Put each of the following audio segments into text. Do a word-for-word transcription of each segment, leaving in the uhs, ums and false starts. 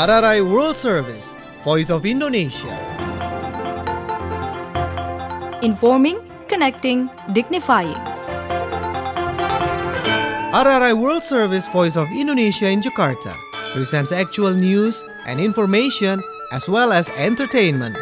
R R I World Service, Voice of Indonesia. Informing, connecting, dignifying. R R I World Service, Voice of Indonesia in Jakarta presents actual news and information as well as entertainment.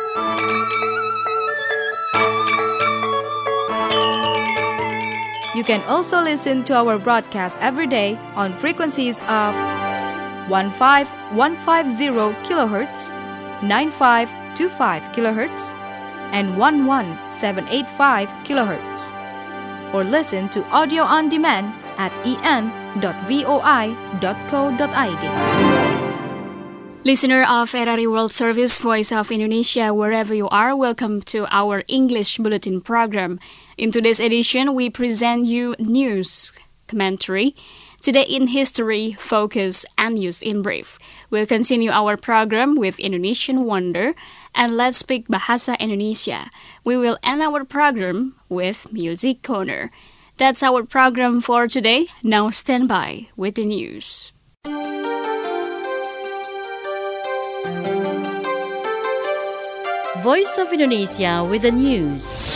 You can also listen to our broadcast every day on frequencies of fifteen fifteen kilohertz, ninety-five twenty-five kilohertz, and eleven seven eighty-five kilohertz. Or listen to audio on demand at e n dot voi dot co dot i d. Listener of R R I World Service, Voice of Indonesia, wherever you are, welcome to our English Bulletin program. In today's edition, we present you news, commentary, Today in History, Focus, and News in Brief. We'll continue our program with Indonesian Wonder and Let's Speak Bahasa Indonesia. We will end our program with Music Corner. That's our program for today. Now stand by with the news. Voice of Indonesia with the news.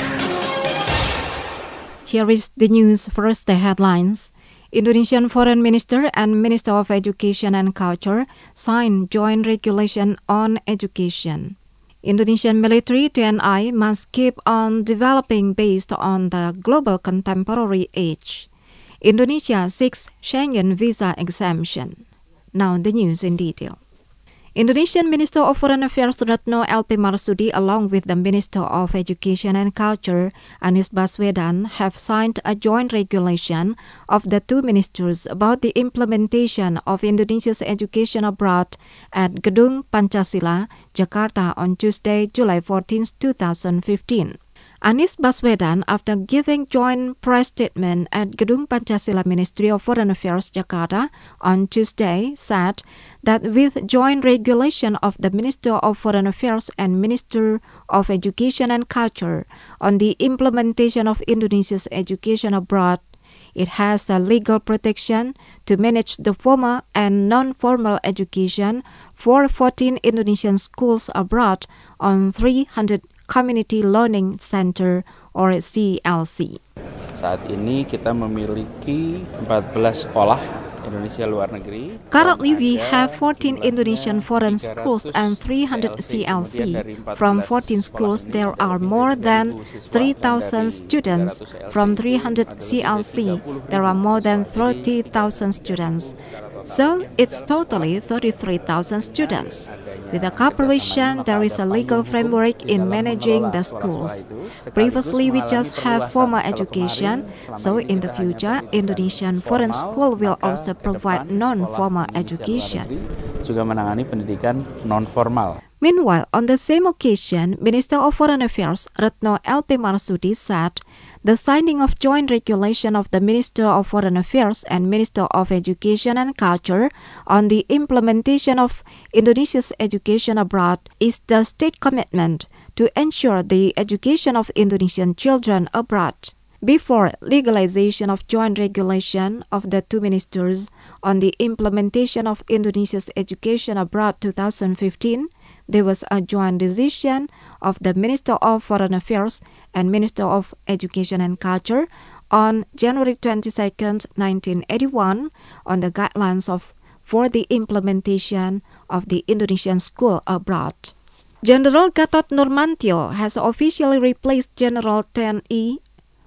Here is the news. First, the headlines. Indonesian Foreign Minister and Minister of Education and Culture signed joint regulation on education. Indonesian military T N I must keep on developing based on the global contemporary age. Indonesia seeks Schengen visa exemption. Now the news in detail. Indonesian Minister of Foreign Affairs Retno L P Marsudi along with the Minister of Education and Culture Anies Baswedan have signed a joint regulation of the two ministers about the implementation of Indonesia's education abroad at Gedung Pancasila, Jakarta on Tuesday, July fourteenth, twenty fifteen. Anies Baswedan, after giving joint press statement at Gedung Pancasila Ministry of Foreign Affairs, Jakarta on Tuesday, said that with joint regulation of the Minister of Foreign Affairs and Minister of Education and Culture on the implementation of Indonesia's education abroad, it has a legal protection to manage the formal and non-formal education for fourteen Indonesian schools abroad on three hundred Community Learning Center or C L C. Saat ini kita memiliki empat belas sekolah Indonesia luar negeri. Currently, we have fourteen Indonesian foreign schools and three hundred C L C. From fourteen schools, there are more than three thousand students. From three hundred C L C, there are more than thirty thousand students. So, it's totally thirty-three thousand students. With the cooperation, there is a legal framework in managing the schools. Previously, we just have formal education, so in the future, Indonesian foreign school will also provide non-formal education. Juga menangani pendidikan non-formal. Meanwhile, on the same occasion, Minister of Foreign Affairs Retno L P Marsudi said the signing of joint regulation of the Minister of Foreign Affairs and Minister of Education and Culture on the implementation of Indonesia's education abroad is the state commitment to ensure the education of Indonesian children abroad. Before legalization of joint regulation of the two ministers on the implementation of Indonesia's education abroad twenty fifteen, there was a joint decision of the Minister of Foreign Affairs and Minister of Education and Culture on January twenty-second, nineteen eighty-one on the guidelines of for the implementation of the Indonesian school abroad. General Gatot Nurmantio has officially replaced General T N I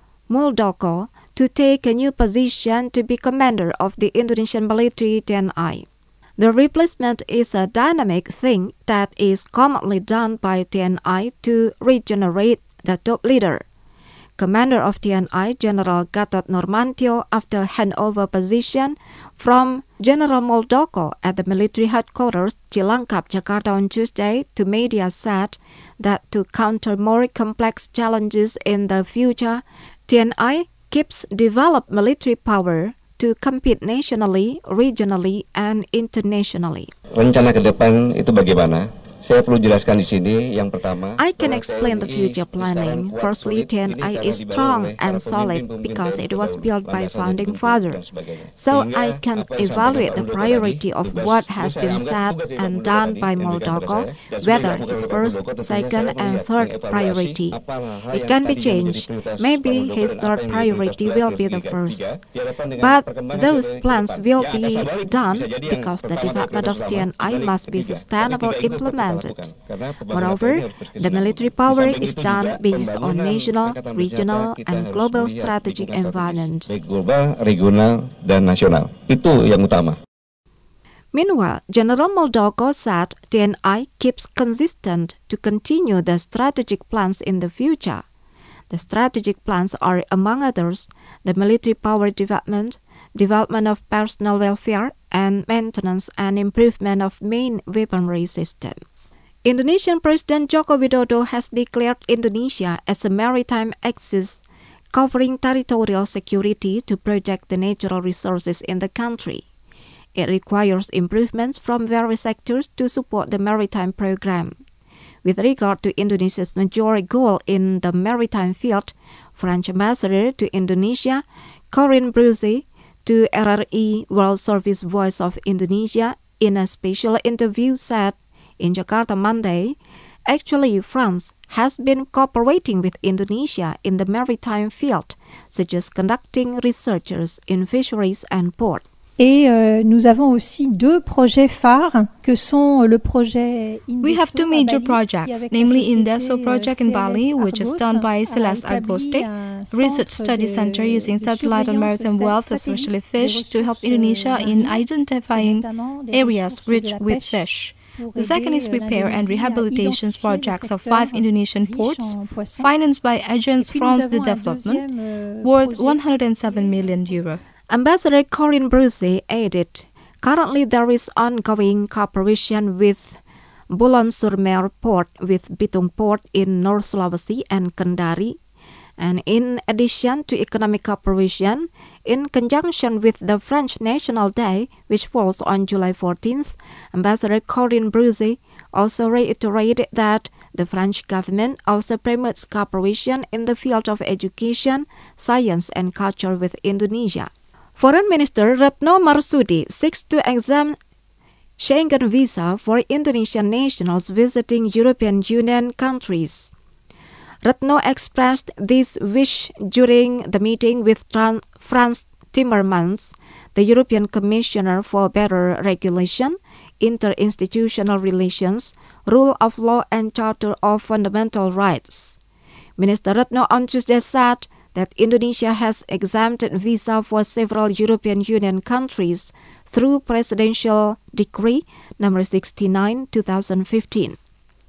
Muldoko to take a new position to be commander of the Indonesian military T N I. The replacement is a dynamic thing that is commonly done by T N I to regenerate the top leader. Commander of T N I, General Gatot Nurmantio, after handover position from General Muldoko at the military headquarters, Cilangkap, Jakarta on Tuesday, to media said that to counter more complex challenges in the future, T N I keeps develop military power to compete nationally, regionally, and internationally. Rencana ke depan itu bagaimana? Saya perlu jelaskan di sini yang pertama. I can explain the future planning. Firstly, T N I is strong and solid because it was built by founding father. So I can evaluate the priority of what has been said and done by Muldoko, whether it's first, second, and third priority. It can be changed. Maybe his third priority will be the first. But those plans will be done because the development of T N I must be sustainable implemented. Moreover, the military power is done based on national, regional, and global strategic environment. Global, regional, dan nasional. Itu yang utama. Meanwhile, General Muldoko said T N I keeps consistent to continue the strategic plans in the future. The strategic plans are, among others, the military power development, development of personal welfare, and maintenance and improvement of main weaponry system. Indonesian President Joko Widodo has declared Indonesia as a maritime axis covering territorial security to protect the natural resources in the country. It requires improvements from various sectors to support the maritime program. With regard to Indonesia's major goal in the maritime field, French Ambassador to Indonesia, Corinne Bruzi, to R R I World Service Voice of Indonesia in a special interview said in Jakarta Monday, actually France has been cooperating with Indonesia in the maritime field, such as conducting researches in fisheries and port. Et euh, nous avons aussi deux projets phares que sont le projet Indeso. We have two major projects, namely Indeso project in Bali, which is done by Celeste Argoste, research study center using satellite on maritime wealth, especially fish, to help Indonesia in identifying areas rich with fish. The second is repair and rehabilitation projects of five Indonesian ports, financed by Agence France de Développement, worth one hundred seven million euro. Ambassador Corinne Bruzi added, currently there is ongoing cooperation with Bulan-sur-Mer Port, with Bitung Port in North Sulawesi and Kendari, and in addition to economic cooperation, in conjunction with the French National Day, which falls on July fourteenth, Ambassador Corinne Bruzi also reiterated that the French government also promotes cooperation in the field of education, science, and culture with Indonesia. Foreign Minister Retno Marsudi seeks to exempt Schengen visa for Indonesian nationals visiting European Union countries. Retno expressed this wish during the meeting with Tran- Frans Timmermans, the European Commissioner for Better Regulation, Interinstitutional Relations, Rule of Law and Charter of Fundamental Rights. Minister Retno on Tuesday said that Indonesia has exempted visa for several European Union countries through Presidential Decree number sixty-nine two thousand fifteen.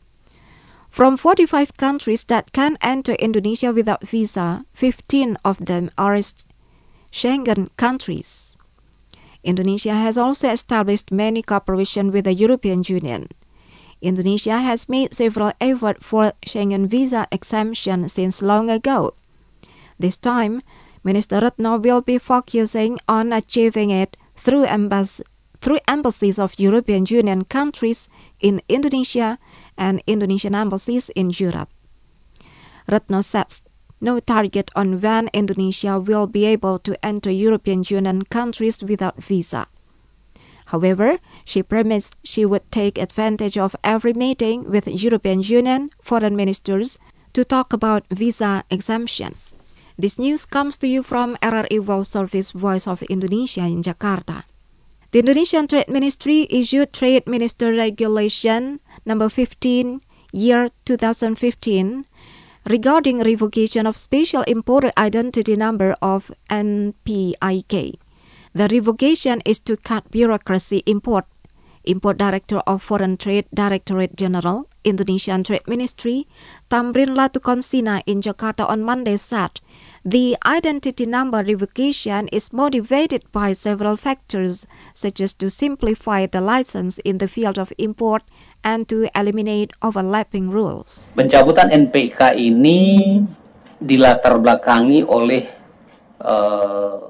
From forty-five countries that can enter Indonesia without visa, fifteen of them are Schengen countries. Indonesia has also established many cooperation with the European Union. Indonesia has made several efforts for Schengen visa exemption since long ago. This time, Minister Retno will be focusing on achieving it through, embass- through embassies of European Union countries in Indonesia and Indonesian embassies in Europe. Retno sets no target on when Indonesia will be able to enter European Union countries without visa. However, she promised she would take advantage of every meeting with European Union foreign ministers to talk about visa exemption. This news comes to you from R R I World Service Voice of Indonesia in Jakarta. The Indonesian Trade Ministry issued Trade Minister Regulation number fifteen, year two thousand fifteen, regarding revocation of Special Importer Identity Number of N P I K. The revocation is to cut bureaucracy. Import Import Director of Foreign Trade Directorate General, Indonesian Trade Ministry, Tamrin Latukonsina in Jakarta on Monday said the identity number revocation is motivated by several factors, such as to simplify the license in the field of import and to eliminate overlapping rules. Pencabutan N P I K ini dilatar belakangi oleh uh,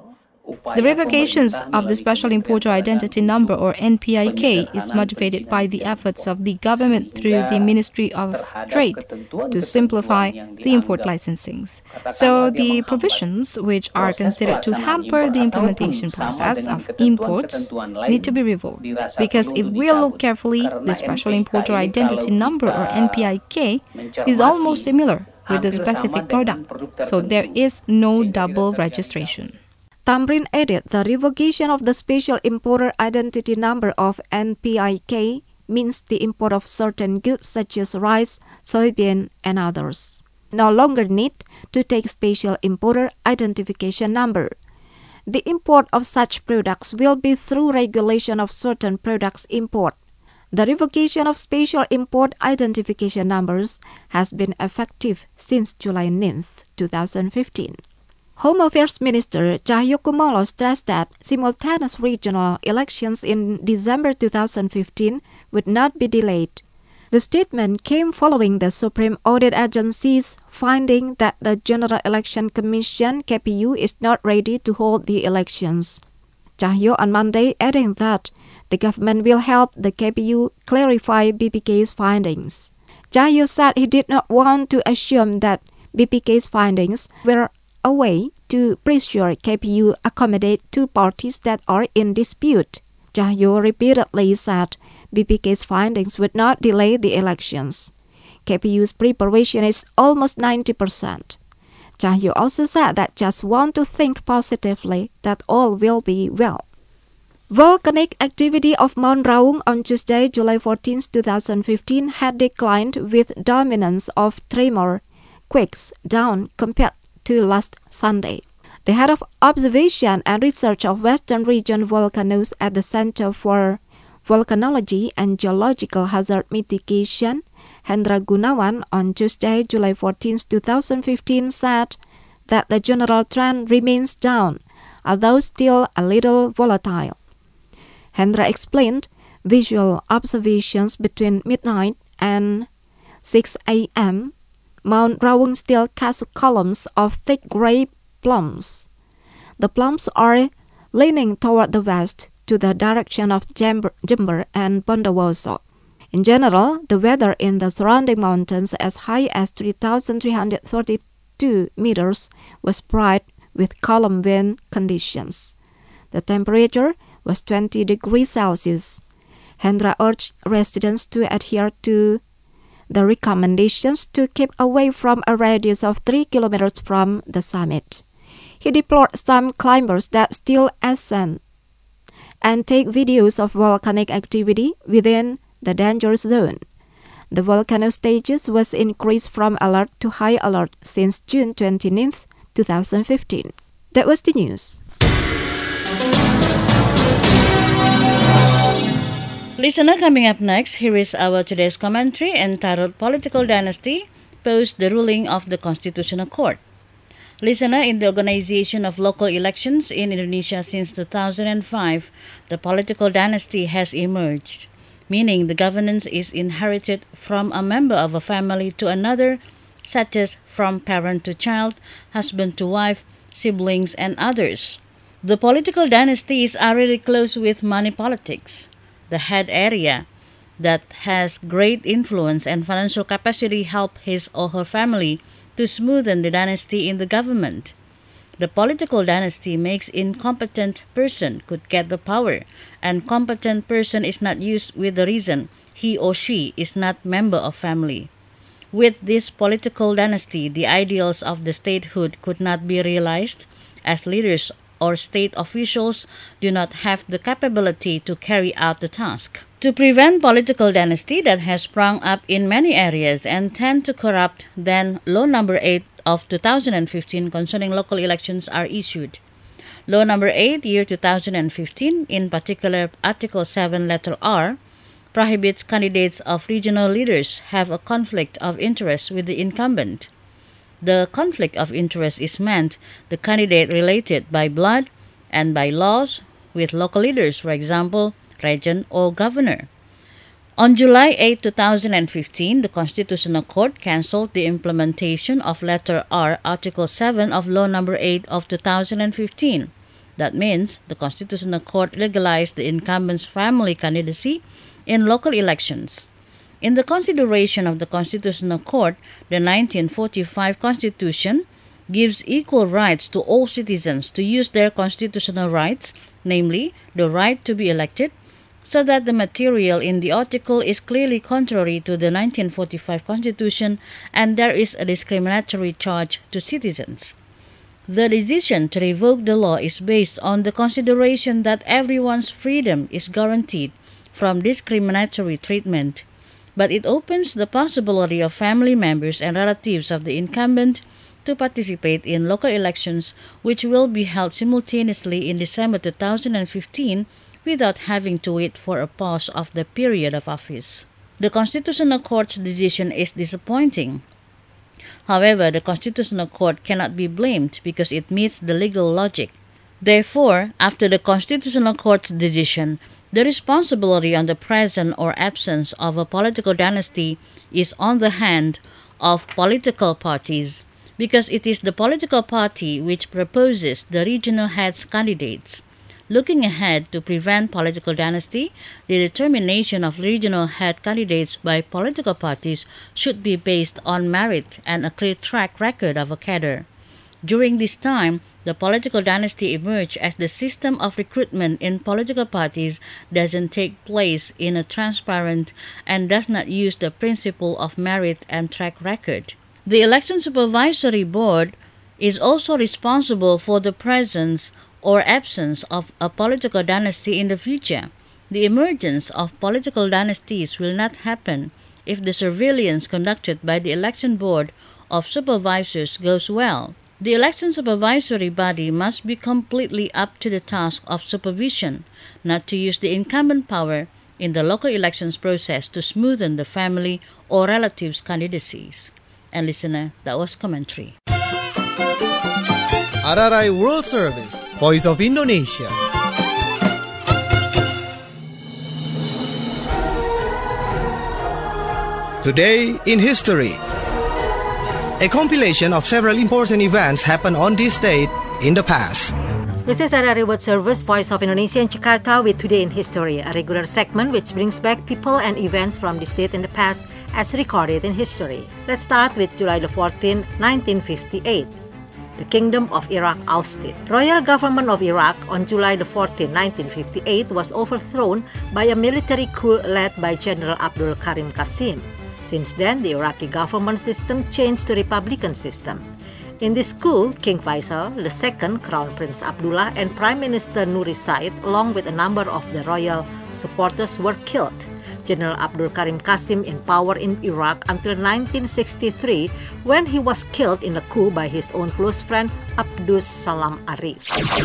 The revocations of the Special Importer Identity Number or N P I K is motivated by the efforts of the government through the Ministry of Trade to simplify the import licensing. So the provisions which are considered to hamper the implementation process of imports need to be revoked. Because if we look carefully, the Special Importer Identity Number or N P I K is almost similar with the specific product, so there is no double registration. Tamrin added the revocation of the Special Importer Identity Number of N P I K means the import of certain goods such as rice, soybean, and others no longer need to take Special Importer Identification Number. The import of such products will be through regulation of certain products import. The revocation of Special Import Identification Numbers has been effective since July ninth, two thousand fifteen. Home Affairs Minister Cahyokumolo stressed that simultaneous regional elections in December two thousand fifteen would not be delayed. The statement came following the Supreme Audit Agency's finding that the General Election Commission (K P U) is not ready to hold the elections. Cahyo on Monday adding that the government will help the K P U clarify B P K's findings. Cahyo said he did not want to assume that B P K's findings were a way to pressure K P U accommodate two parties that are in dispute. Cahyo repeatedly said B P K's findings would not delay the elections. K P U's preparation is almost ninety percent. Cahyo also said that just want to think positively that all will be well. Volcanic activity of Mount Raung on Tuesday, July fourteenth, two thousand fifteen had declined with dominance of tremor quakes down compared to last Sunday. The head of observation and research of Western Region volcanoes at the Center for Volcanology and Geological Hazard Mitigation, Hendra Gunawan, on Tuesday, July fourteenth, two thousand fifteen, said that the general trend remains down, although still a little volatile. Hendra explained visual observations between midnight and six a m Mount Raung still casts columns of thick gray plumes. The plumes are leaning toward the west to the direction of Jember, Jember and Bondowoso. In general, the weather in the surrounding mountains as high as three thousand three hundred thirty-two meters was bright with column wind conditions. The temperature was twenty degrees Celsius. Hendra urged residents to adhere to the recommendations to keep away from a radius of three kilometers from the summit. He deplored some climbers that still ascend and take videos of volcanic activity within the danger zone. The volcano status was increased from alert to high alert since June twenty-ninth, two thousand fifteen. That was the news. Listener, coming up next, here is our today's commentary entitled Political Dynasty Post the Ruling of the Constitutional Court. Listener, in the organization of local elections in Indonesia since two thousand five, the political dynasty has emerged, meaning the governance is inherited from a member of a family to another, such as from parent to child, husband to wife, siblings, and others. The political dynasty is already close with money politics, the head area that has great influence and financial capacity help his or her family to smoothen the dynasty in the government. The political dynasty makes incompetent person could get the power, and competent person is not used with the reason he or she is not member of family. With this political dynasty, the ideals of the statehood could not be realized, as leaders or state officials do not have the capability to carry out the task. To prevent political dynasty that has sprung up in many areas and tend to corrupt, then Law Number eight of two thousand fifteen concerning local elections are issued. Law Number eight, year two thousand fifteen, in particular Article seven, letter R, prohibits candidates of regional leaders have a conflict of interest with the incumbent. The conflict of interest is meant the candidate related by blood and by laws with local leaders, for example, region or governor. On July eighth, two thousand fifteen, the Constitutional Court cancelled the implementation of letter R, Article seven of Law Number eight of two thousand fifteen, That means the Constitutional Court legalized the incumbent's family candidacy in local elections. In the consideration of the Constitutional Court, the nineteen forty-five Constitution gives equal rights to all citizens to use their constitutional rights, namely the right to be elected, so that the material in the article is clearly contrary to the nineteen forty-five Constitution and there is a discriminatory charge to citizens. The decision to revoke the law is based on the consideration that everyone's freedom is guaranteed from discriminatory treatment, but it opens the possibility of family members and relatives of the incumbent to participate in local elections, which will be held simultaneously in December two thousand fifteen without having to wait for a pause of the period of office. The Constitutional Court's decision is disappointing. However, the Constitutional Court cannot be blamed because it meets the legal logic. Therefore, after the Constitutional Court's decision, the responsibility on the presence or absence of a political dynasty is on the hand of political parties, because it is the political party which proposes the regional heads candidates. Looking ahead to prevent political dynasty, the determination of regional head candidates by political parties should be based on merit and a clear track record of a cadre. During this time, the political dynasty emerged as the system of recruitment in political parties doesn't take place in a transparent and does not use the principle of merit and track record. The Election Supervisory Board is also responsible for the presence or absence of a political dynasty in the future. The emergence of political dynasties will not happen if the surveillance conducted by the Election Board of Supervisors goes well. The election supervisory body must be completely up to the task of supervision, not to use the incumbent power in the local elections process to smoothen the family or relatives' candidacies. And listener, that was commentary. R R I World Service, Voice of Indonesia. Today in History. A compilation of several important events happened on this date in the past. This is R R I World Service, Voice of Indonesia in Jakarta with Today in History, a regular segment which brings back people and events from this date in the past as recorded in history. Let's start with July the fourteenth, nineteen fifty-eight. The Kingdom of Iraq ousted. Royal government of Iraq on July the fourteenth, nineteen fifty-eight was overthrown by a military coup led by General Abdul Karim Qasim. Since then, the Iraqi government system changed to Republican system. In this coup, King Faisal the second, Crown Prince Abdullah, and Prime Minister Nuri Said, along with a number of the royal supporters, were killed. General Abdul Karim Qasim in power in Iraq until nineteen sixty-three, when he was killed in a coup by his own close friend Abdus Salam Arif.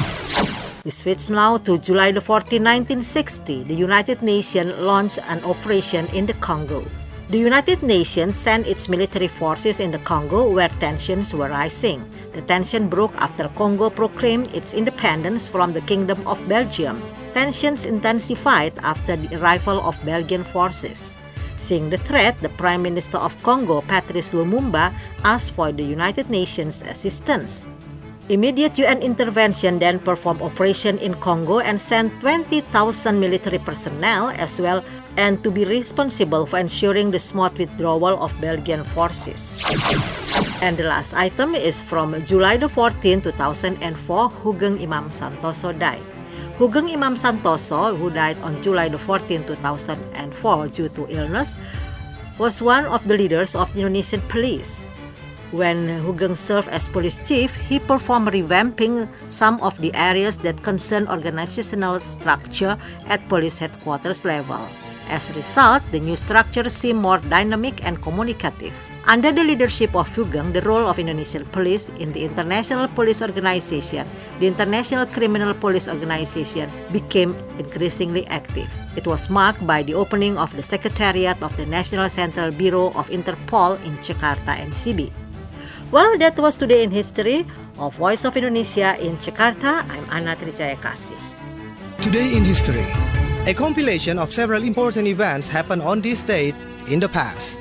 We switch now to July the fourteenth, nineteen sixty. The United Nations launched an operation in the Congo. The United Nations sent its military forces in the Congo where tensions were rising. The tension broke after Congo proclaimed its independence from the Kingdom of Belgium. Tensions intensified after the arrival of Belgian forces. Seeing the threat, the Prime Minister of Congo, Patrice Lumumba, asked for the United Nations assistance. Immediate U N intervention then performed operation in Congo and sent twenty thousand military personnel as well and to be responsible for ensuring the smooth withdrawal of Belgian forces. And the last item is from July the fourteenth, two thousand four, Hugeng Imam Santoso died. Hugeng Imam Santoso, who died on July the fourteenth, two thousand four due to illness, was one of the leaders of the Indonesian police. When Hugeng served as police chief, he performed revamping some of the areas that concern organizational structure at police headquarters level. As a result, the new structure seemed more dynamic and communicative. Under the leadership of Hugeng, the role of Indonesian police in the International Police Organization, the International Criminal Police Organization, became increasingly active. It was marked by the opening of the Secretariat of the National Central Bureau of Interpol in Jakarta, N C B. Well, that was Today in History of Voice of Indonesia in Jakarta. I'm Anna Trijayakasih. Today in History. A compilation of several important events happened on this date in the past.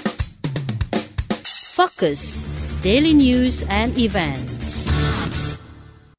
Focus, daily news and events.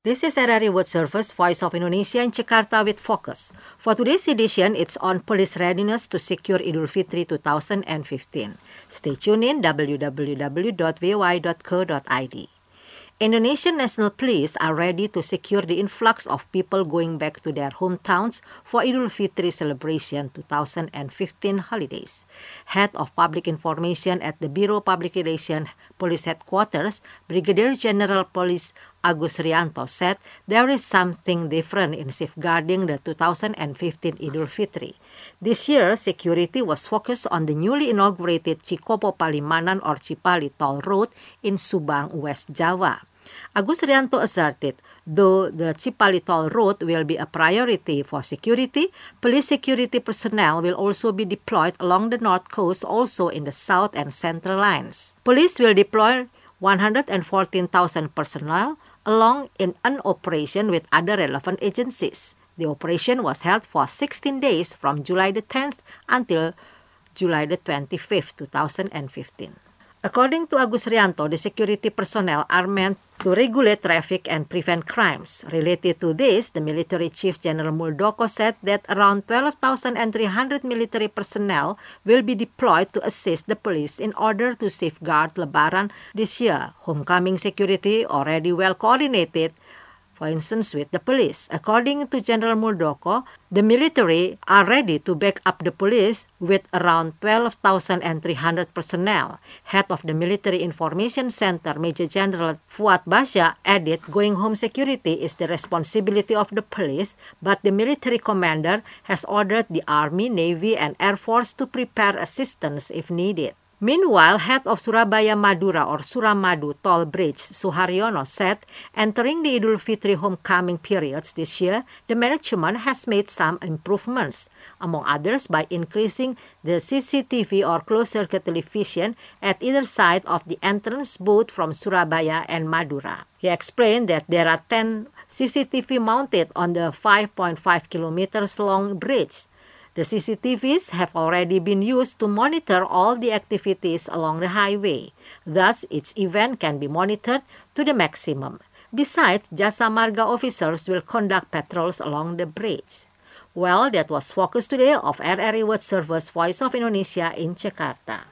This is R R A World Service, Voice of Indonesia in Jakarta with Focus. For today's edition, it's on police readiness to secure Idul Fitri twenty fifteen. Stay tuned in w w w dot v o i dot co dot i d. Indonesian National Police are ready to secure the influx of people going back to their hometowns for Idul Fitri celebration twenty fifteen holidays. Head of Public Information at the Bureau Public Relations Police Headquarters, Brigadier General Police Agus Rianto said there is something different in safeguarding the twenty fifteen Idul Fitri. This year, security was focused on the newly inaugurated Cikopo Palimanan or Cipali Toll Road in Subang, West Java. Agus Rianto asserted, though the Cipali Toll Road will be a priority for security, police security personnel will also be deployed along the north coast, also in the south and central lines. Police will deploy one hundred fourteen thousand personnel along in an operation with other relevant agencies. The operation was held for sixteen days from July the tenth until July the twenty-fifth, twenty fifteen. According to Agus Rianto, the security personnel are meant to regulate traffic and prevent crimes. Related to this, the military chief General Muldoko said that around twelve thousand three hundred military personnel will be deployed to assist the police in order to safeguard Lebaran this year. Homecoming security already well coordinated, for instance, with the police. According to General Muldoko, the military are ready to back up the police with around twelve thousand three hundred personnel. Head of the Military Information Center, Major General Fuad Basha, added, going home security is the responsibility of the police, but the military commander has ordered the Army, Navy, and Air Force to prepare assistance if needed. Meanwhile, head of Surabaya Madura or Suramadu Toll Bridge, Suharyono, said entering the Idul Fitri homecoming periods this year, the management has made some improvements, among others by increasing the C C T V or closed-circuit television at either side of the entrance both from Surabaya and Madura. He explained that there are ten C C T V mounted on the five point five kilometers long bridge. The C C T Vs have already been used to monitor all the activities along the highway. Thus, each event can be monitored to the maximum. Besides, Jasa Marga officers will conduct patrols along the bridge. Well, that was focus today of R R A World Service, Voice of Indonesia in Jakarta.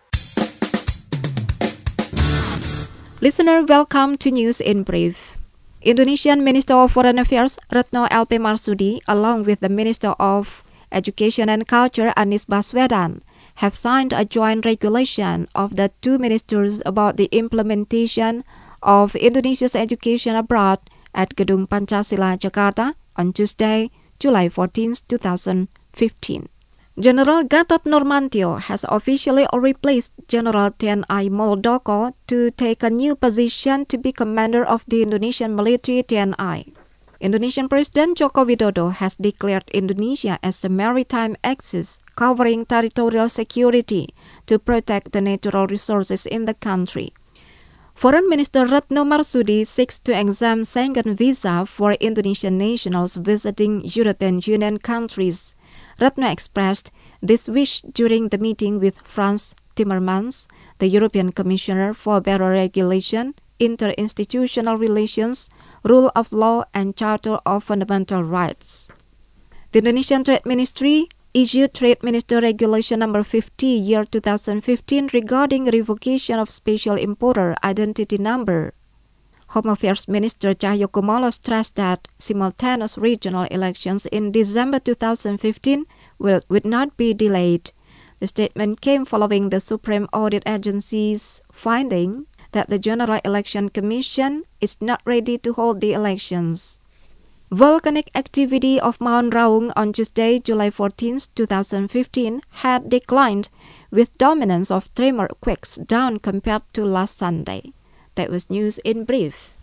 Listener, welcome to News in Brief. Indonesian Minister of Foreign Affairs Retno L P Marsudi, along with the Minister of Education and Culture Anies Baswedan, have signed a joint regulation of the two ministers about the implementation of Indonesia's education abroad at Gedung Pancasila, Jakarta on Tuesday, July fourteenth, twenty fifteen. General Gatot Nurmantio has officially replaced General T N I Muldoko to take a new position to be commander of the Indonesian military T N I. Indonesian President Joko Widodo has declared Indonesia as a maritime axis covering territorial security to protect the natural resources in the country. Foreign Minister Retno Marsudi seeks to exempt Schengen visa for Indonesian nationals visiting European Union countries. Retno expressed this wish during the meeting with Frans Timmermans, the European Commissioner for Better Regulation, Interinstitutional Relations, Rule of Law, and Charter of Fundamental Rights. The Indonesian Trade Ministry issued Trade Minister Regulation number fifty year two thousand fifteen regarding revocation of special importer identity number. Home Affairs Minister Cahyokumolo stressed that simultaneous regional elections in December two thousand fifteen will would not be delayed. The statement came following the Supreme Audit Agency's finding that the General Election Commission is not ready to hold the elections. Volcanic activity of Mount Raung on Tuesday, July fourteenth, twenty fifteen had declined with dominance of tremor quakes down compared to last Sunday. That was News in Brief.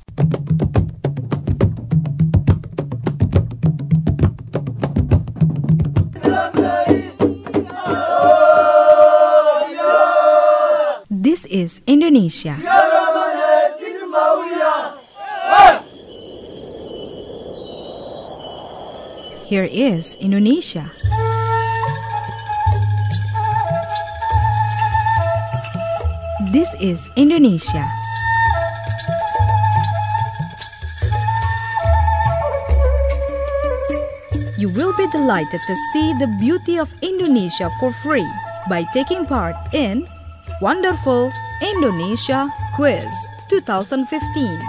This is Indonesia. Here is Indonesia. This is Indonesia. You will be delighted to see the beauty of Indonesia for free by taking part in Wonderful Indonesia Quiz twenty fifteen.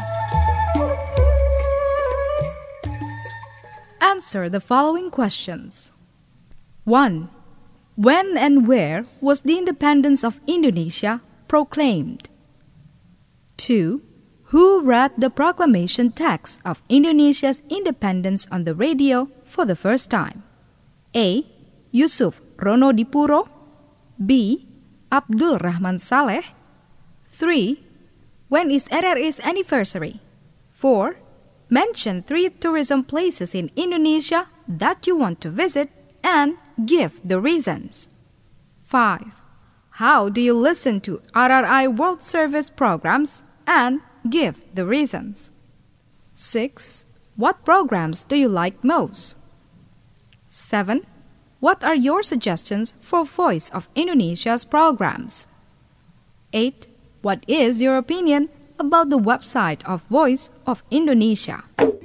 Answer the following questions. one. When and where was the independence of Indonesia proclaimed? two. Who read the proclamation text of Indonesia's independence on the radio for the first time? A. Yusuf Ronodipuro. B. Abdul Rahman Saleh. three. When is R R I's anniversary? four. Mention three tourism places in Indonesia that you want to visit and give the reasons. five. How do you listen to R R I World Service programs and give the reasons? six. What programs do you like most? seven. What are your suggestions for Voice of Indonesia's programs? eight. What is your opinion about the website of Voice of Indonesia?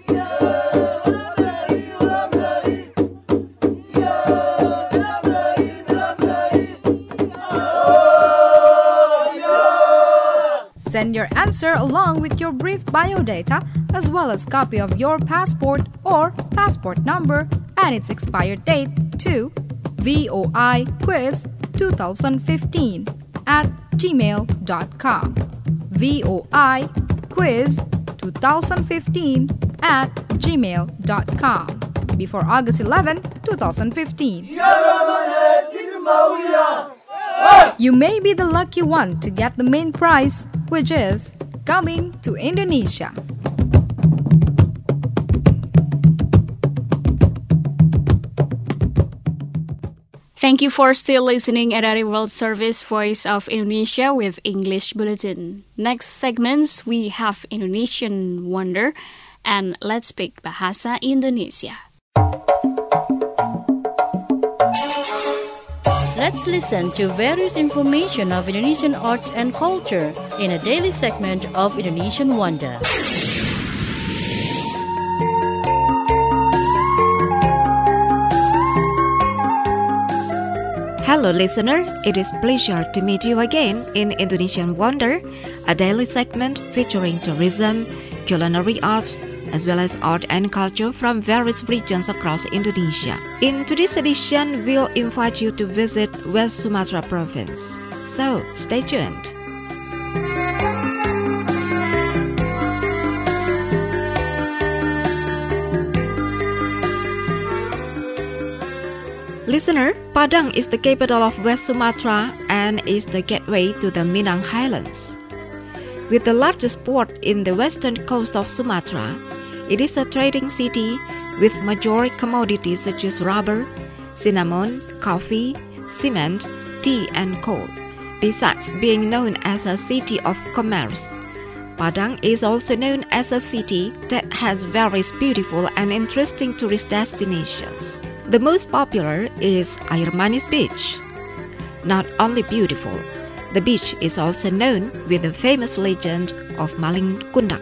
Send your answer along with your brief biodata as well as copy of your passport or passport number and its expired date to voiquiz twenty fifteen at gmail dot com. voiquiz twenty fifteen at gmail dot com before August eleventh, twenty fifteen. You may be the lucky one to get the main prize, which is coming to Indonesia. Thank you for still listening at R R I World Service Voice of Indonesia with English Bulletin. Next segments we have Indonesian Wonder and Let's Speak Bahasa Indonesia. Let's listen to various information of Indonesian arts and culture in a daily segment of Indonesian Wonder. Hello listener, it is a pleasure to meet you again in Indonesian Wonder, a daily segment featuring tourism, culinary arts, as well as art and culture from various regions across Indonesia. In today's edition, we'll invite you to visit West Sumatra province. So, stay tuned. Listener, Padang is the capital of West Sumatra and is the gateway to the Minang Highlands. With the largest port in the western coast of Sumatra, it is a trading city with major commodities such as rubber, cinnamon, coffee, cement, tea and coal. Besides being known as a city of commerce, Padang is also known as a city that has various beautiful and interesting tourist destinations. The most popular is Air Manis Beach. Not only beautiful, the beach is also known with the famous legend of Maling Kundak.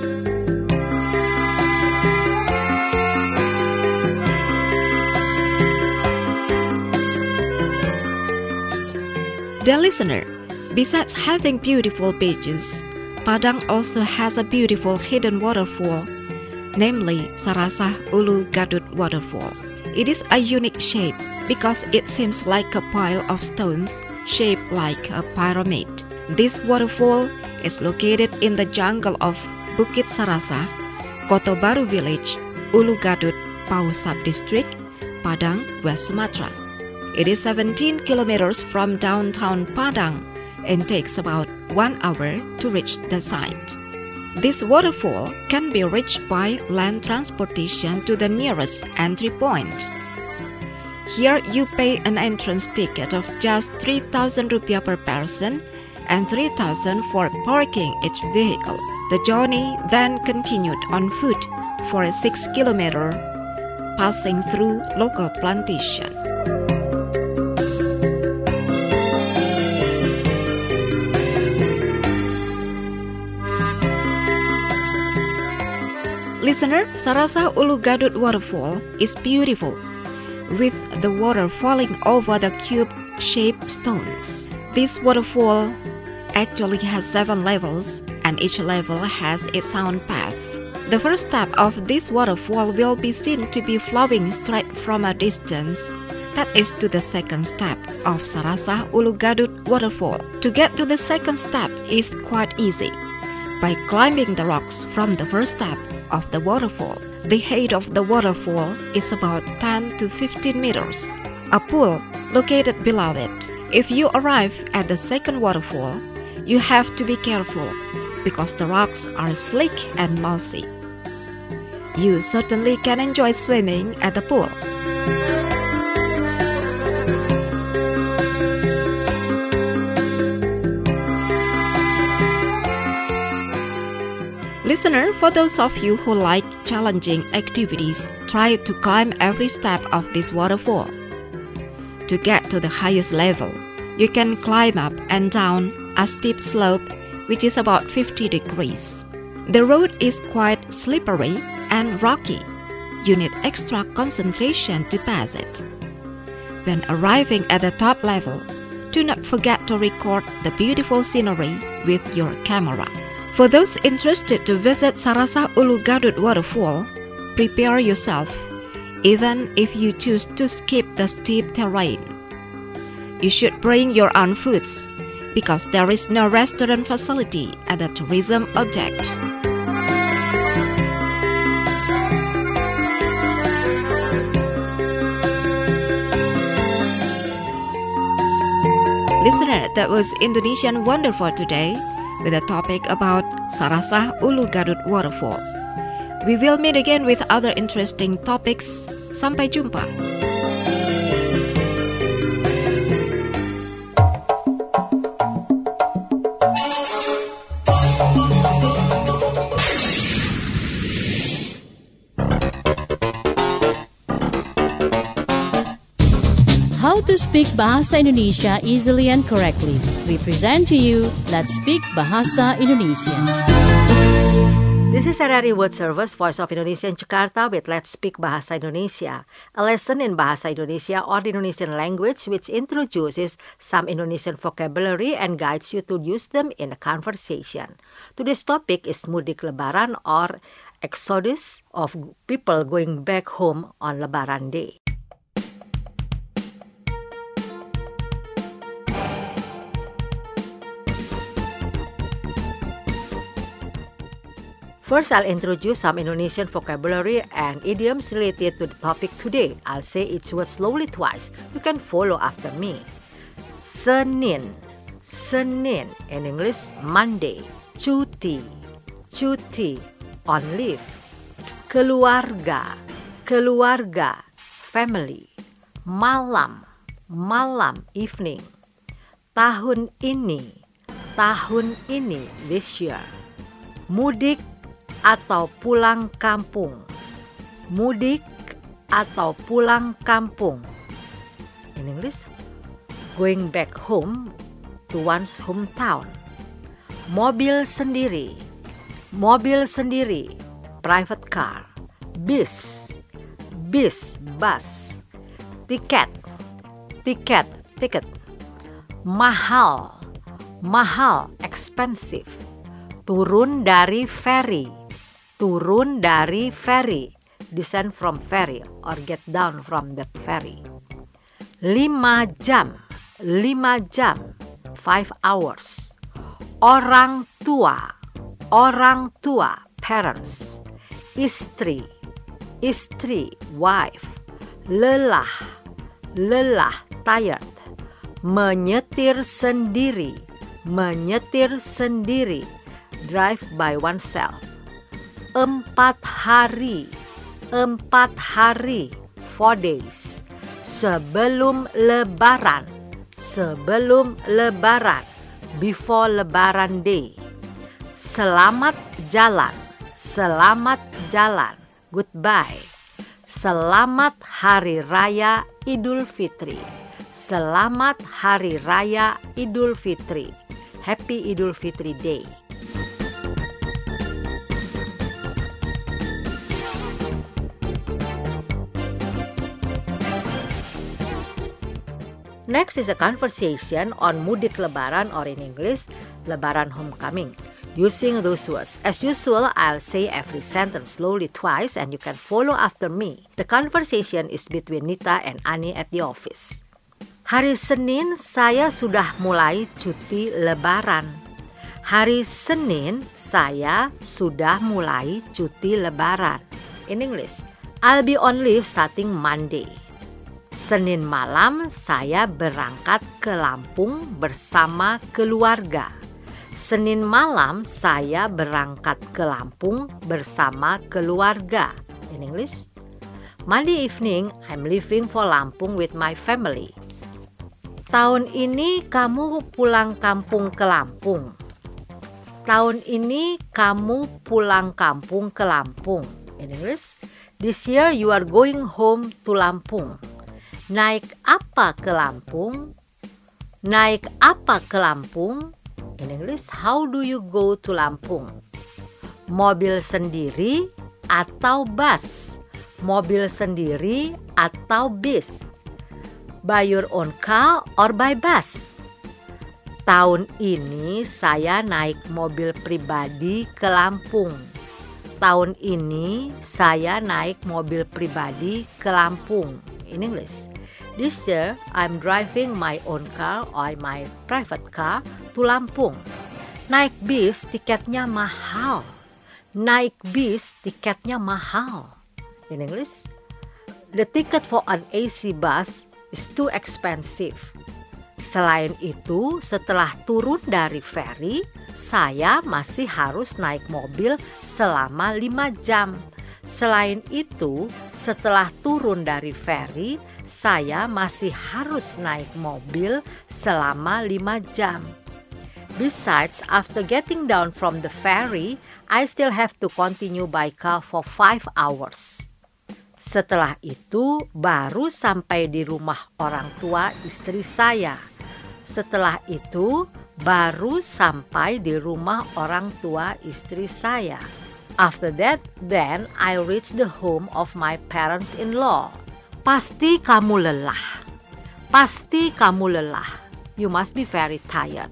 Dear listener, besides having beautiful beaches, Padang also has a beautiful hidden waterfall, namely Sarasah Ulu Gadut Waterfall. It is a unique shape because it seems like a pile of stones shaped like a pyramid. This waterfall is located in the jungle of Bukit Sarasah, Kota Baru Village, Ulu Gadut, Pau Sub-District, Padang, West Sumatra. It is seventeen kilometers from downtown Padang and takes about one hour to reach the site. This waterfall can be reached by land transportation to the nearest entry point. Here you pay an entrance ticket of just three thousand rupiah per person and three thousand for parking each vehicle. The journey then continued on foot for a six kilometer, passing through local plantation. Listener, Sarasa Ulu Gadut waterfall is beautiful, with the water falling over the cube-shaped stones. This waterfall actually has seven levels, and each level has its sound path. The first step of this waterfall will be seen to be flowing straight from a distance. That is to the second step of Sarasa Ulu Gadut waterfall. To get to the second step is quite easy. By climbing the rocks from the first step of the waterfall, the height of the waterfall is about ten to fifteen meters. A pool located below it. If you arrive at the second waterfall, you have to be careful because the rocks are slick and mossy. You certainly can enjoy swimming at the pool. Listener, for those of you who like challenging activities, try to climb every step of this waterfall. To get to the highest level, you can climb up and down a steep slope which is about fifty degrees. The road is quite slippery and rocky. You need extra concentration to pass it. When arriving at the top level, do not forget to record the beautiful scenery with your camera. For those interested to visit Sarasa Ulu Gadut waterfall, prepare yourself, even if you choose to skip the steep terrain. You should bring your own foods, because there is no restaurant facility at the tourism object. Listener, that was Indonesian Wonder for today, with a topic about Sarasa Ulu Gadut waterfall. We will meet again with other interesting topics. Sampai jumpa. How to speak Bahasa Indonesia easily and correctly. We present to you Let's Speak Bahasa Indonesia. This is R R I World Service, Voice of Indonesia in Jakarta with Let's Speak Bahasa Indonesia, a lesson in Bahasa Indonesia or the Indonesian language which introduces some Indonesian vocabulary and guides you to use them in a conversation. Today's topic is Mudik Lebaran or exodus of people going back home on Lebaran Day. First, I'll introduce some Indonesian vocabulary and idioms related to the topic today. I'll say each word slowly twice. You can follow after me. Senin, Senin. In English, Monday. Cuti, cuti. On leave. Keluarga, keluarga. Family. Malam, malam. Evening. Tahun ini, tahun ini. This year. Mudik atau pulang kampung. Mudik atau pulang kampung. In English, going back home to one's hometown. Mobil sendiri. Mobil sendiri. Private car. Bis. Bis, bus. Tiket. Tiket, ticket. Mahal. Mahal, expensive. Turun dari ferry. Turun dari ferry, descend from ferry or get down from the ferry. Lima jam, lima jam, five hours. Orang tua, orang tua, parents. Istri, istri, wife. Lelah, lelah, tired. Menyetir sendiri, menyetir sendiri, drive by oneself. Empat hari, empat hari, four days, sebelum lebaran, sebelum lebaran, before lebaran day. Selamat jalan, selamat jalan, goodbye. Selamat Hari Raya Idul Fitri, selamat Hari Raya Idul Fitri, Happy Idul Fitri Day. Next is a conversation on Mudik Lebaran, or in English, Lebaran Homecoming, using those words. As usual, I'll say every sentence slowly twice and you can follow after me. The conversation is between Nita and Ani at the office. Hari Senin saya sudah mulai cuti Lebaran. Hari Senin saya sudah mulai cuti Lebaran. In English, I'll be on leave starting Monday. Senin malam saya berangkat ke Lampung bersama keluarga. Senin malam saya berangkat ke Lampung bersama keluarga. In English, Monday evening I'm leaving for Lampung with my family. Tahun ini kamu pulang kampung ke Lampung. Tahun ini kamu pulang kampung ke Lampung. In English, this year you are going home to Lampung. Naik apa ke Lampung? Naik apa ke Lampung? In English, how do you go to Lampung? Mobil sendiri atau bus? Mobil sendiri atau bis? By your own car or by bus? Tahun ini saya naik mobil pribadi ke Lampung. Tahun ini saya naik mobil pribadi ke Lampung. In English, this year I'm driving my own car or my private car to Lampung. Naik bis tiketnya mahal. Naik bis tiketnya mahal. In English, the ticket for an A C bus is too expensive. Selain itu, setelah turun dari ferry, saya masih harus naik mobil selama lima jam. Selain itu, setelah turun dari ferry, saya masih harus naik mobil selama lima jam. Besides, after getting down from the ferry, I still have to continue by car for five hours. Setelah itu, baru sampai di rumah orang tua istri saya. Setelah itu, baru sampai di rumah orang tua istri saya. After that, then I reach the home of my parents-in-law. Pasti kamu lelah. Pasti kamu lelah. You must be very tired.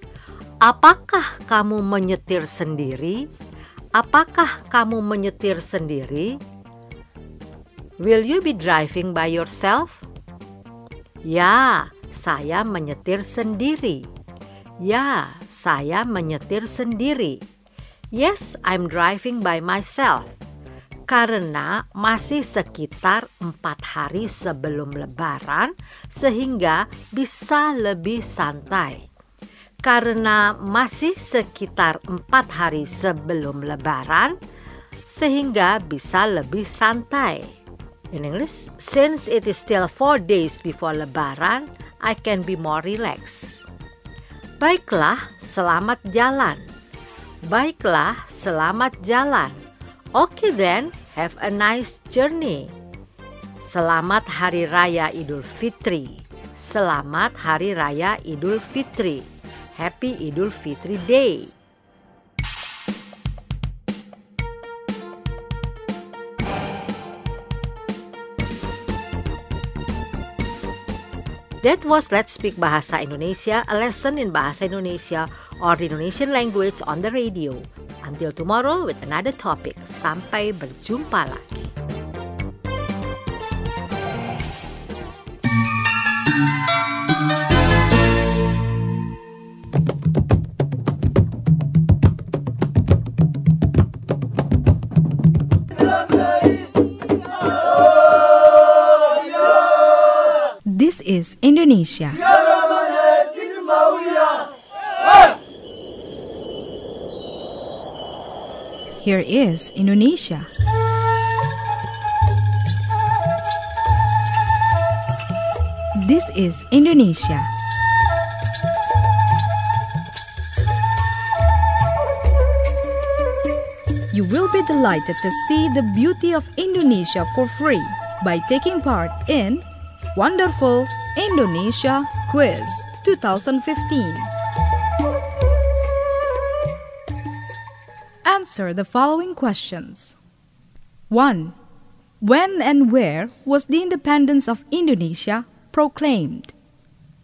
Apakah kamu menyetir sendiri? Apakah kamu menyetir sendiri? Will you be driving by yourself? Ya, saya menyetir sendiri. Ya, saya menyetir sendiri. Yes, I'm driving by myself. Karena masih sekitar empat hari sebelum Lebaran, sehingga bisa lebih santai. Karena masih sekitar empat hari sebelum Lebaran, sehingga bisa lebih santai. In English, since it is still four days before Lebaran, I can be more relaxed. Baiklah, selamat jalan. Baiklah, selamat jalan. Okay then, have a nice journey. Selamat Hari Raya Idul Fitri. Selamat Hari Raya Idul Fitri. Happy Idul Fitri Day. That was Let's Speak Bahasa Indonesia, a lesson in Bahasa Indonesia or the Indonesian language on the radio. Until tomorrow with another topic. Sampai berjumpa lagi. This is Indonesia. Here is Indonesia. This is Indonesia. You will be delighted to see the beauty of Indonesia for free by taking part in Wonderful Indonesia Quiz twenty fifteen. Answer the following questions. one. When and where was the independence of Indonesia proclaimed?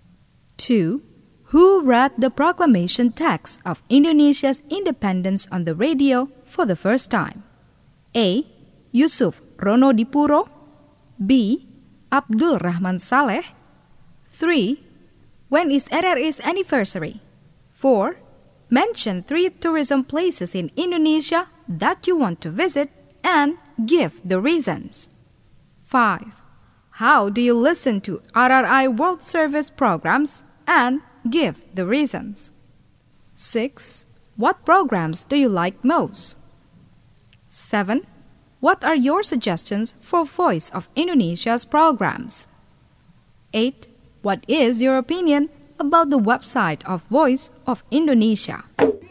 two. Who read the proclamation text of Indonesia's independence on the radio for the first time? A. Yusuf Ronodipuro. B. Abdul Rahman Saleh. three. When is R R I's anniversary? four. Mention three tourism places in Indonesia that you want to visit and give the reasons. five. How do you listen to R R I World Service programs and give the reasons? six. What programs do you like most? seven. What are your suggestions for Voice of Indonesia's programs? eight. What is your opinion about the website of Voice of Indonesia?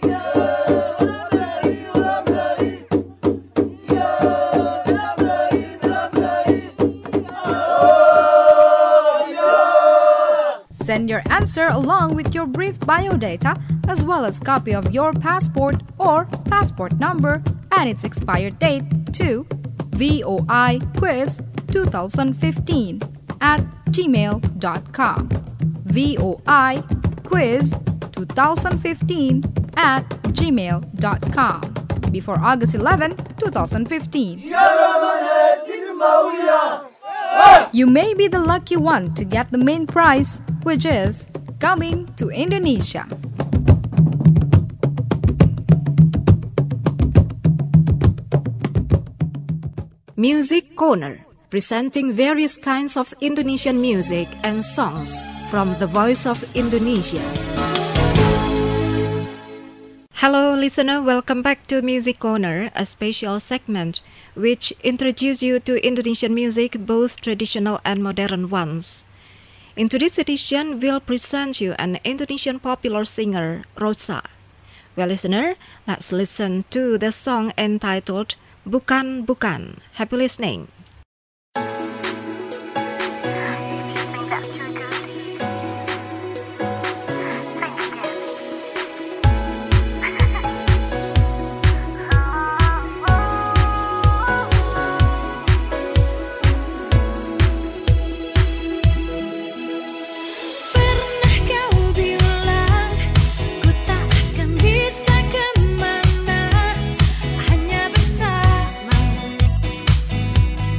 Send your answer along with your brief biodata as well as copy of your passport or passport number and its expired date to voiquiz twenty fifteen at gmail dot com. voiquiz twenty fifteen at gmail dot com before August eleventh, twenty fifteen. You may be the lucky one to get the main prize, which is coming to Indonesia. Music Corner, presenting various kinds of Indonesian music and songs from the Voice of Indonesia. Hello listener, welcome back to Music Corner, a special segment which introduces you to Indonesian music, both traditional and modern ones. In today's edition, we'll present you an Indonesian popular singer, Rosa. Well listener, let's listen to the song entitled Bukan Bukan. Happy listening. Hanya bersama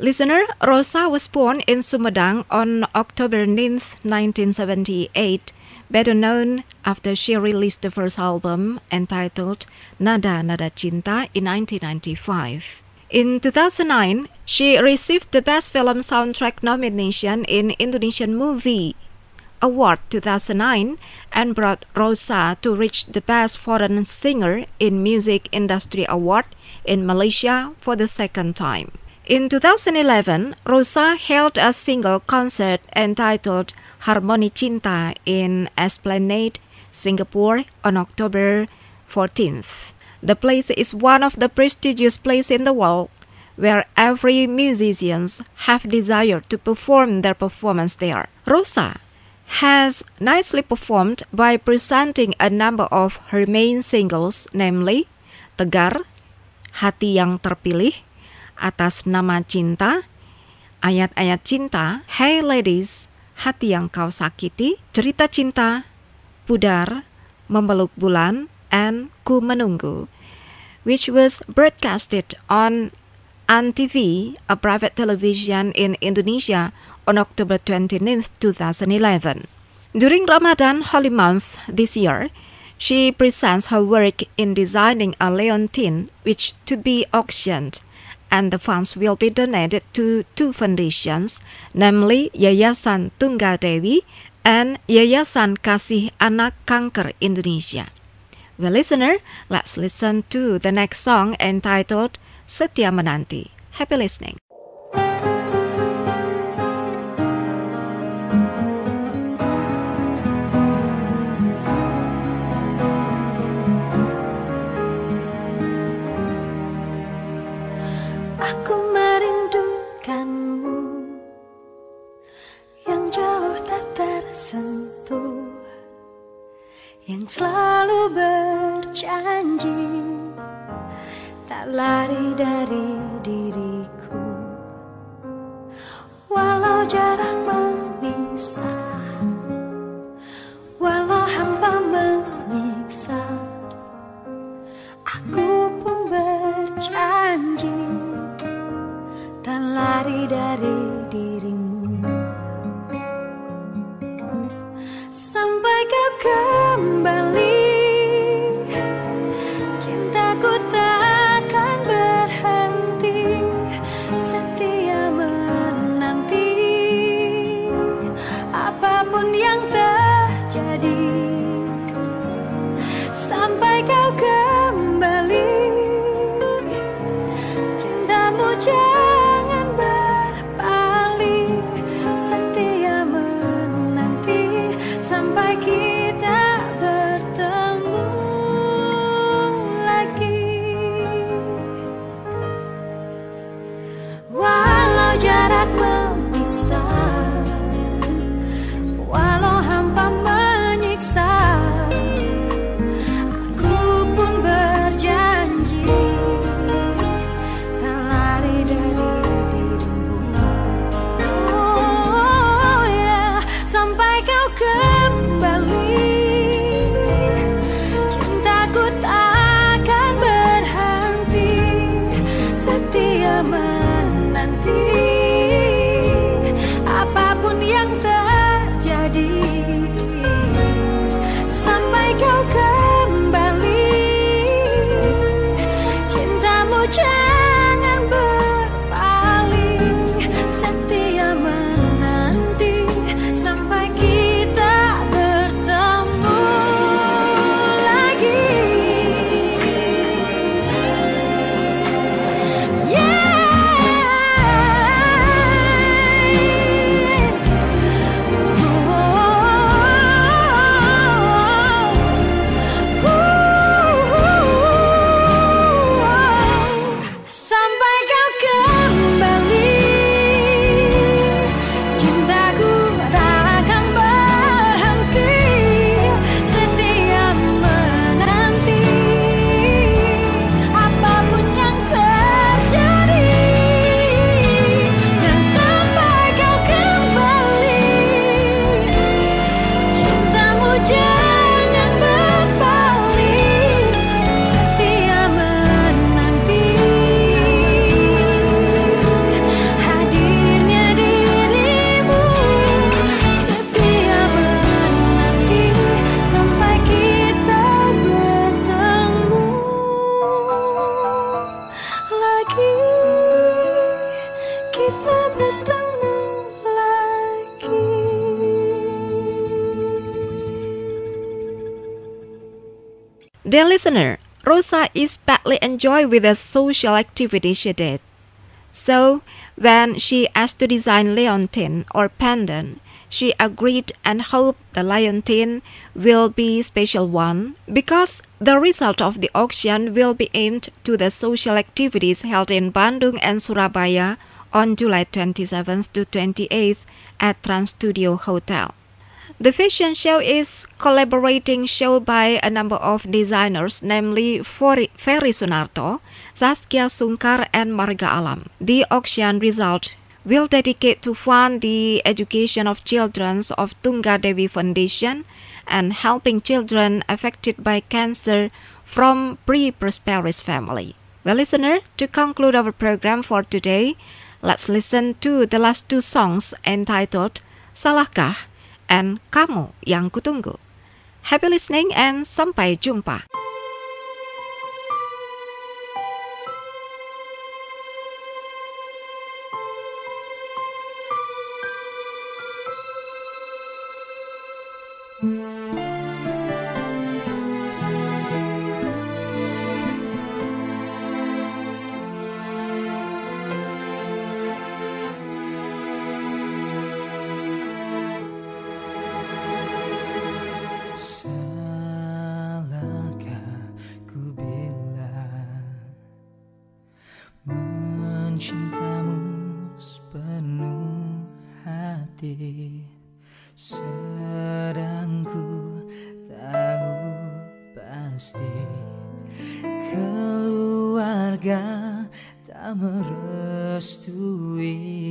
Listener, Rosa was born in Sumedang on October ninth, nineteen seventy-eight, better known after she released the first album entitled Nada Nada Cinta in nineteen ninety-five. In two thousand nine, she received the Best Film Soundtrack nomination in Indonesian Movie Award two thousand nine and brought Rosa to reach the Best Foreign Singer in Music Industry Award in Malaysia for the second time. In two thousand eleven, Rosa held a single concert entitled Harmoni Cinta in Esplanade, Singapore on October fourteenth. The place is one of the prestigious places in the world where every musician have desired to perform their performance there. Rosa has nicely performed by presenting a number of her main singles, namely Tegar, Hati Yang Terpilih, Atas Nama Cinta, Ayat-Ayat Cinta, Hey Ladies, Hati Yang Kau Sakiti, Cerita Cinta, Pudar, Memeluk Bulan, and Ku Menunggu, which was broadcasted on Antv, a private television in Indonesia, on October twenty-ninth, two thousand eleven. During Ramadan Holy Month this year, she presents her work in designing a leontin which to be auctioned, and the funds will be donated to two foundations, namely Yayasan Tunggal Dewi and Yayasan Kasih Anak Kanker Indonesia. Well, listener, let's listen to the next song entitled Setia Menanti. Happy listening. Aku merindukanmu yang jauh tak tersentuh, yang selalu berjanji tak lari dari diriku. Walau jarak memisah, walau hampa menyiksa, aku pun berjanji tak lari dari dirimu. Sampai kau kembali, cintaku takkan berhenti, setia menanti apapun yang terjadi. Sampai kau kembali, cintamu jangan berpaling, setia menanti sampai kita bertemu. Dear listener, Rosa is badly enjoyed with the social activity she did. So, when she asked to design leontine or pendant, she agreed and hoped the leontine will be special one because the result of the auction will be aimed to the social activities held in Bandung and Surabaya on July twenty-seventh to twenty-eighth at Trans Studio Hotel. The fashion show is collaborating show by a number of designers, namely Ferry Sunarto, Zaskia Sungkar, and Marga Alam. The auction result will dedicate to fund the education of children of Tungga Dewi Foundation and helping children affected by cancer from pre-prosperous family. Well, listener, to conclude our program for today, let's listen to the last two songs entitled Salahkah and Kamu Yang Kutunggu. Happy listening and sampai jumpa. Salahkah ku bilang mencintamu sepenuh hati, sedang ku tahu pasti keluarga tak merestui.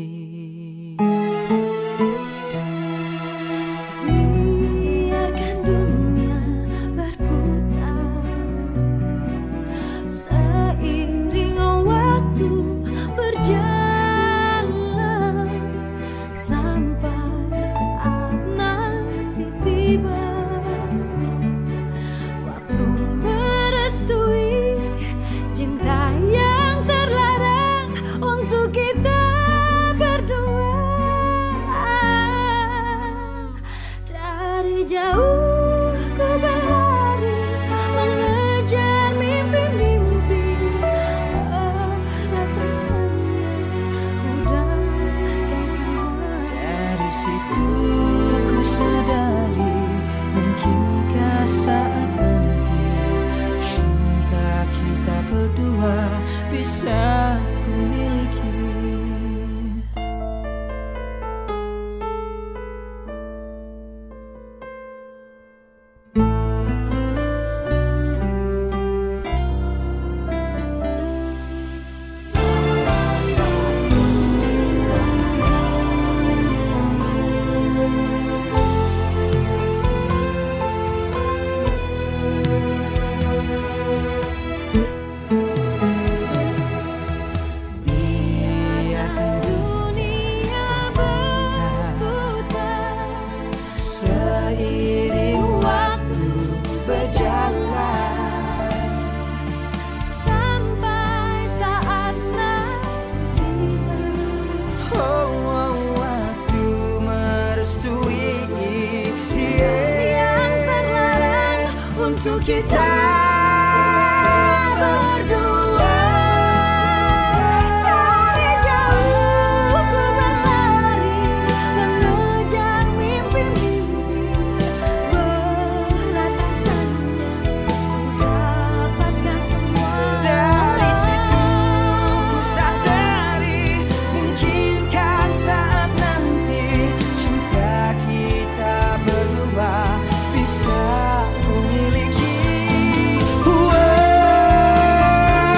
Kita berdua dari jauh ku berlari mengejar mimpi-mimpi beratasannya ku dapatkan semua. Dari situ ku sadari mungkinkan saat nanti cinta kita berdua bisa ku miliki. Whoa.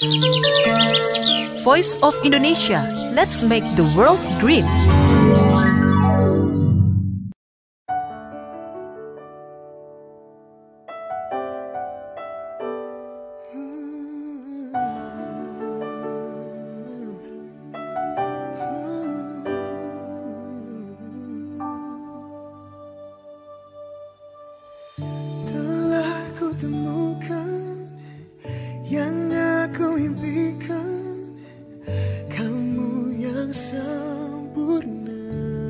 Voice of Indonesia. Let's make the world green. Telah ku temukan yang aku impikan, kamu yang sempurna.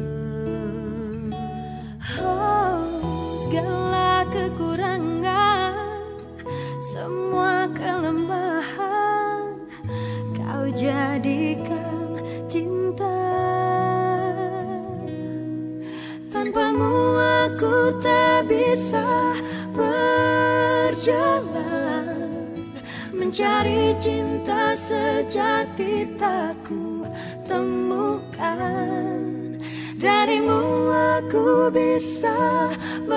Oh, segala kekurangan, semua kelemahan, kau jadikan cinta. Tanpamu aku tak bisa berjalan, mencari cinta sejati tak ku temukan. Darimu aku bisa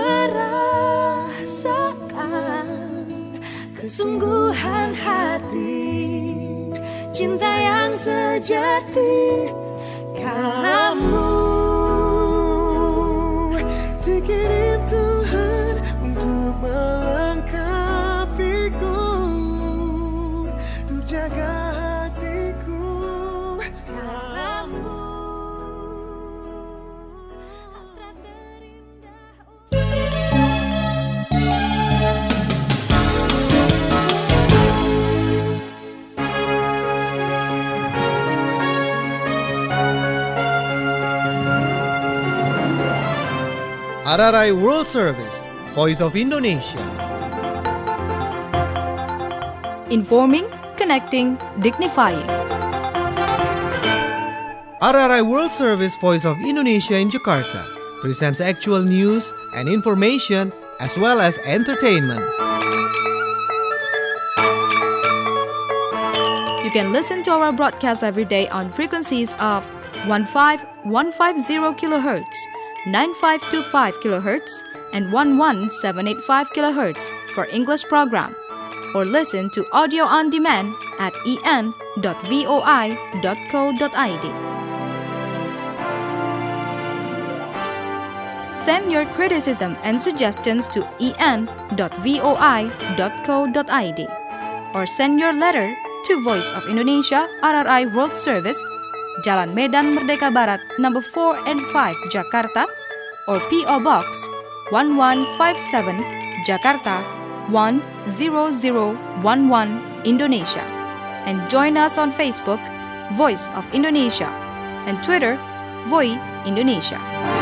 merasakan kesungguhan hati, cinta yang sejati. Kamu dikirim Tuhan untuk melengkapiku, untuk jaga hatiku. Kamu hasrat terindah. R R I World Service, Voice of Indonesia. Informing, connecting, dignifying. R R I World Service, Voice of Indonesia in Jakarta presents actual news and information as well as entertainment. You can listen to our broadcast every day on frequencies of fifteen fifteen kilohertz, ninety-five twenty-five kilohertz, and eleven seven eighty-five kilohertz for English program, or listen to audio on demand at e n dot voi dot co dot i d. Send your criticism and suggestions to e n dot voi dot co dot i d, or send your letter to Voice of Indonesia R R I World Service, Jalan Medan Merdeka Barat, number four and five, Jakarta, or P O Box one one five seven, Jakarta one zero zero one one, Indonesia. And join us on Facebook, Voice of Indonesia, and Twitter, Voi Indonesia.